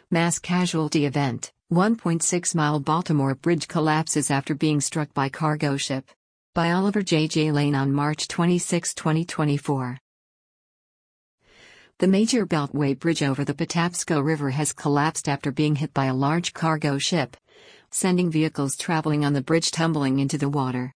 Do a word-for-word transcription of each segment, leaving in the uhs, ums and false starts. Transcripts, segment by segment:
Mass casualty event, one point six mile Baltimore bridge collapses after being struck by cargo ship. By Oliver J. J. Lane on March twenty-sixth, twenty twenty-four. The major Beltway bridge over the Patapsco River has collapsed after being hit by a large cargo ship, sending vehicles traveling on the bridge tumbling into the water.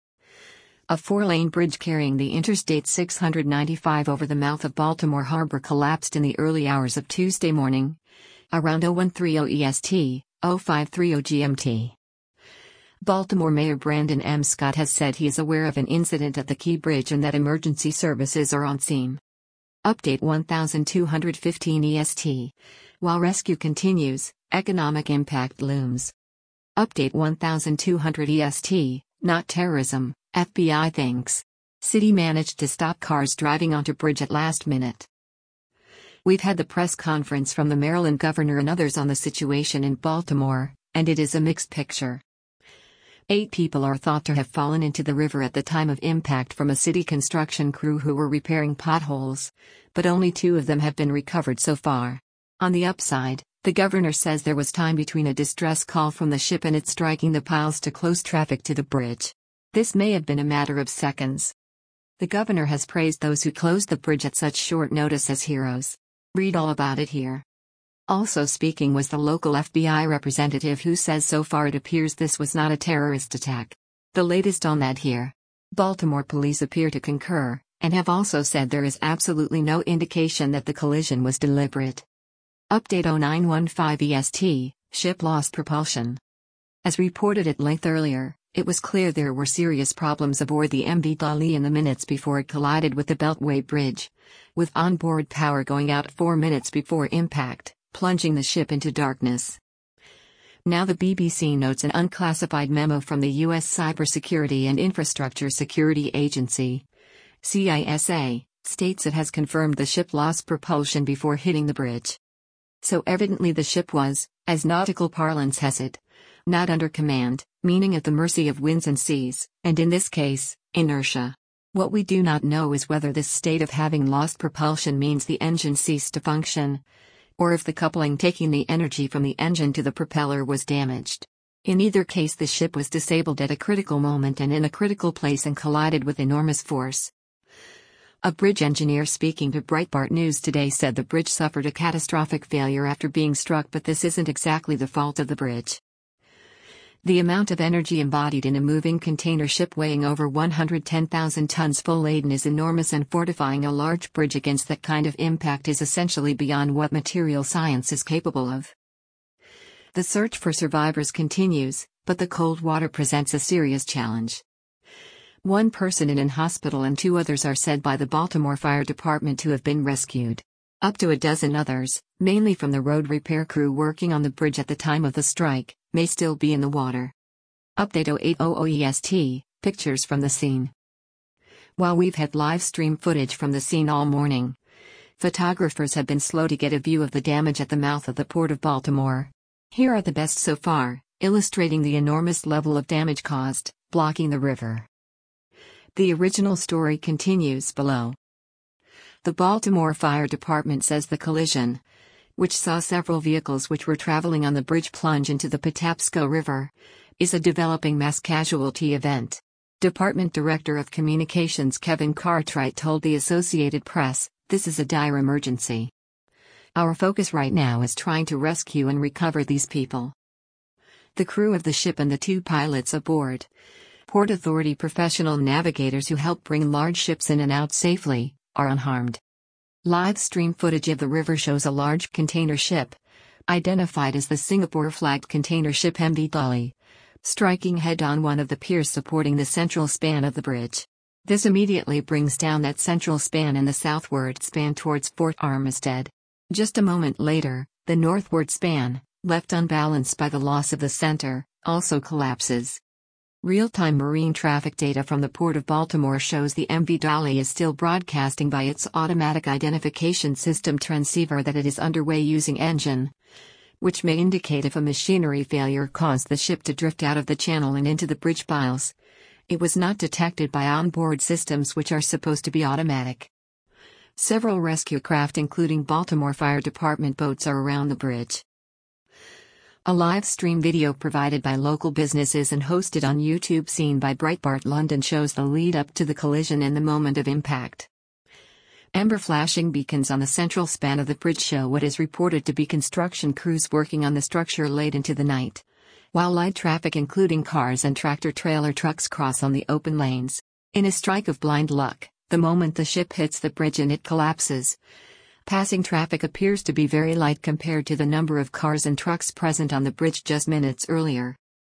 A four-lane bridge carrying the Interstate six ninety-five over the mouth of Baltimore Harbor collapsed in the early hours of Tuesday morning, around oh one thirty E S T, oh five thirty G M T. Baltimore Mayor Brandon M. Scott has said he is aware of an incident at the Key Bridge and that emergency services are on scene. Update twelve fifteen E S T. While rescue continues, economic impact looms. Update twelve hundred E S T, not terrorism, F B I thinks. City managed to stop cars driving onto bridge at last minute. We've had the press conference from the Maryland governor and others on the situation in Baltimore, and it is a mixed picture. Eight people are thought to have fallen into the river at the time of impact from a city construction crew who were repairing potholes, but only two of them have been recovered so far. On the upside, the governor says there was time between a distress call from the ship and it striking the piles to close traffic to the bridge. This may have been a matter of seconds. The governor has praised those who closed the bridge at such short notice as heroes. Read all about it here. Also speaking was the local F B I representative who says so far it appears this was not a terrorist attack. The latest on that here. Baltimore police appear to concur, and have also said there is absolutely no indication that the collision was deliberate. Update oh nine fifteen E S T, ship lost propulsion. As reported at length earlier, it was clear there were serious problems aboard the M V Dali in the minutes before it collided with the Beltway Bridge, with onboard power going out four minutes before impact, plunging the ship into darkness. Now the B B C notes an unclassified memo from the U S Cybersecurity and Infrastructure Security Agency, C I S A, states it has confirmed the ship lost propulsion before hitting the bridge. So evidently the ship was, as nautical parlance has it, not under command, meaning at the mercy of winds and seas, and in this case, inertia. What we do not know is whether this state of having lost propulsion means the engine ceased to function, or if the coupling taking the energy from the engine to the propeller was damaged. In either case, the ship was disabled at a critical moment and in a critical place and collided with enormous force. A bridge engineer speaking to Breitbart News today said the bridge suffered a catastrophic failure after being struck, but this isn't exactly the fault of the bridge. The amount of energy embodied in a moving container ship weighing over one hundred ten thousand tons full laden is enormous, and fortifying a large bridge against that kind of impact is essentially beyond what material science is capable of. The search for survivors continues, but the cold water presents a serious challenge. One person is in hospital and two others are said by the Baltimore Fire Department to have been rescued. Up to a dozen others, mainly from the road repair crew working on the bridge at the time of the strike, may still be in the water. Update oh eight hundred E S T, pictures from the scene. While we've had live stream footage from the scene all morning, photographers have been slow to get a view of the damage at the mouth of the Port of Baltimore. Here are the best so far, illustrating the enormous level of damage caused, blocking the river. The original story continues below. The Baltimore Fire Department says the collision, which saw several vehicles which were traveling on the bridge plunge into the Patapsco River, is a developing mass casualty event. Department Director of Communications Kevin Cartwright told the Associated Press, "This is a dire emergency. Our focus right now is trying to rescue and recover these people." The crew of the ship and the two pilots aboard, Port Authority professional navigators who help bring large ships in and out safely, are unharmed. Live stream footage of the river shows a large container ship, identified as the Singapore-flagged container ship M V Dali, striking head-on one of the piers supporting the central span of the bridge. This immediately brings down that central span and the southward span towards Fort Armistead. Just a moment later, the northward span, left unbalanced by the loss of the center, also collapses. Real-time marine traffic data from the Port of Baltimore shows the M V Dali is still broadcasting by its automatic identification system transceiver that it is underway using engine, which may indicate if a machinery failure caused the ship to drift out of the channel and into the bridge piles. It was not detected by onboard systems which are supposed to be automatic. Several rescue craft including Baltimore Fire Department boats are around the bridge. A live stream video provided by local businesses and hosted on YouTube seen by Breitbart London shows the lead up to the collision and the moment of impact. Amber flashing beacons on the central span of the bridge show what is reported to be construction crews working on the structure late into the night, while light traffic including cars and tractor-trailer trucks cross on the open lanes. In a strike of blind luck, the moment the ship hits the bridge and it collapses, passing traffic appears to be very light compared to the number of cars and trucks present on the bridge just minutes earlier.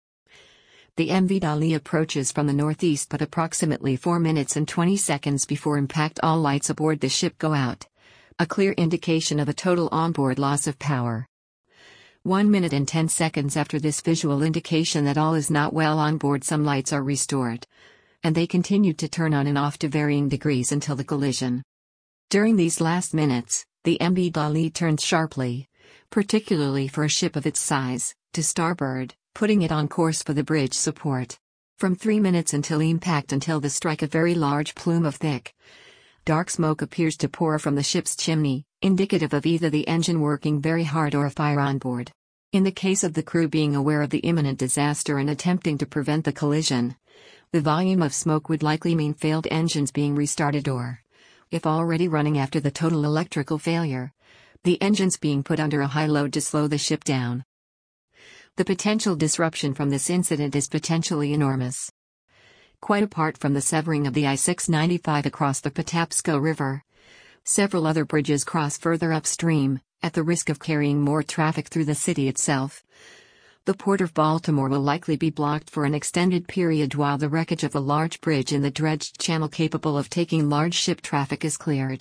The M V Dali approaches from the northeast, but approximately four minutes and twenty seconds before impact all lights aboard the ship go out, a clear indication of a total onboard loss of power. One minute and ten seconds after this visual indication that all is not well on board, some lights are restored, and they continued to turn on and off to varying degrees until the collision. During these last minutes, the M V Dali turned sharply, particularly for a ship of its size, to starboard, putting it on course for the bridge support. From three minutes until impact until the strike, a very large plume of thick, dark smoke appears to pour from the ship's chimney, indicative of either the engine working very hard or a fire on board. In the case of the crew being aware of the imminent disaster and attempting to prevent the collision, the volume of smoke would likely mean failed engines being restarted or, if already running after the total electrical failure, the engines being put under a high load to slow the ship down. The potential disruption from this incident is potentially enormous. Quite apart from the severing of the I six ninety-five across the Patapsco River, several other bridges cross further upstream, at the risk of carrying more traffic through the city itself. The Port of Baltimore will likely be blocked for an extended period while the wreckage of the large bridge in the dredged channel capable of taking large ship traffic is cleared.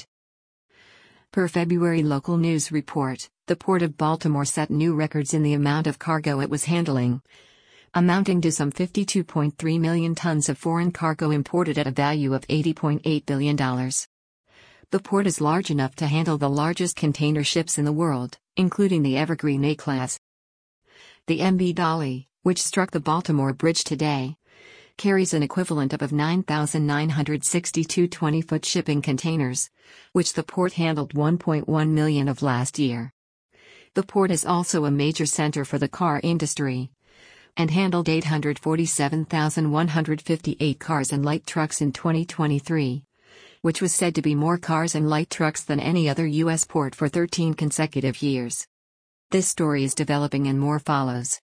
Per February local news report, the Port of Baltimore set new records in the amount of cargo it was handling, amounting to some fifty-two point three million tons of foreign cargo imported at a value of eighty point eight billion dollars. The port is large enough to handle the largest container ships in the world, including the Evergreen A-class. The M V Dali, which struck the Baltimore Bridge today, carries an equivalent of nine thousand nine hundred sixty-two twenty-foot shipping containers, which the port handled one point one million of last year. The port is also a major center for the car industry, and handled eight hundred forty-seven thousand one hundred fifty-eight cars and light trucks in twenty twenty-three, which was said to be more cars and light trucks than any other U S port for thirteen consecutive years. This story is developing and more follows.